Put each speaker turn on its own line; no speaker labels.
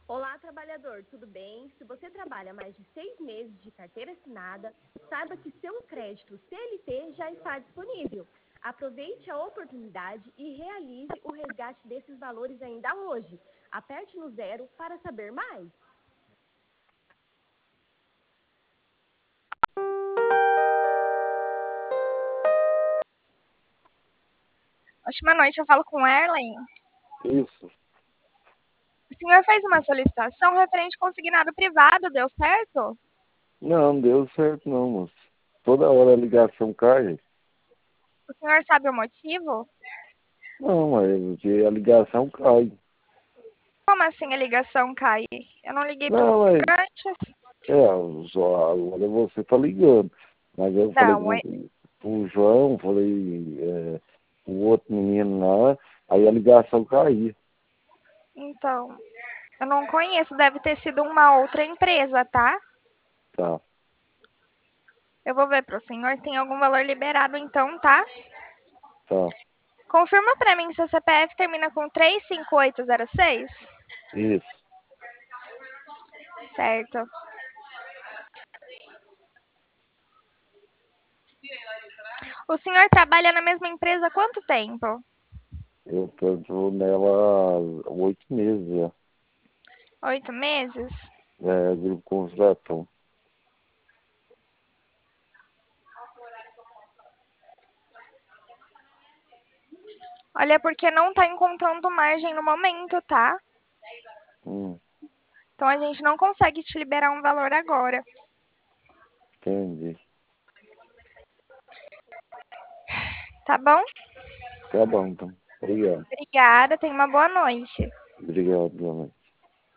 Olá, trabalhador, tudo bem? Se você trabalha mais de 6 meses de carteira assinada, saiba que seu crédito CLT já está disponível. Aproveite a oportunidade e realize o resgate desses valores ainda hoje. Aperte no zero para saber mais.
Ótima noite, eu falo com Erlen.
Isso.
O senhor fez uma solicitação referente consignado privado, deu certo?
Não deu certo não, moço. Toda hora a ligação cai.
O senhor sabe o motivo?
Não, mas que a ligação cai.
Como assim a ligação cai? Eu não liguei para o
Não,
senhor
mas
antes.
só agora você tá ligando. Mas eu falei
Não,
com o João, falei com o outro menino lá, aí a ligação caía.
então, eu não conheço, deve ter sido uma outra empresa, tá?
Tá,
Eu vou ver para o senhor, tem algum valor liberado então, tá?
tá.
Confirma para mim se o CPF termina com 35806?
Isso.
Certo. O senhor trabalha na mesma empresa há quanto tempo?
Eu tô nela há 8 meses já.
8 meses?
Grupo Constratão.
Olha, porque não tá encontrando margem no momento, tá?
Hum,
Então a gente não consegue te liberar um valor agora,
entendi.
tá bom?
Tá bom, então. Obrigado.
Obrigada, tenha uma boa noite.
Obrigado, Dona.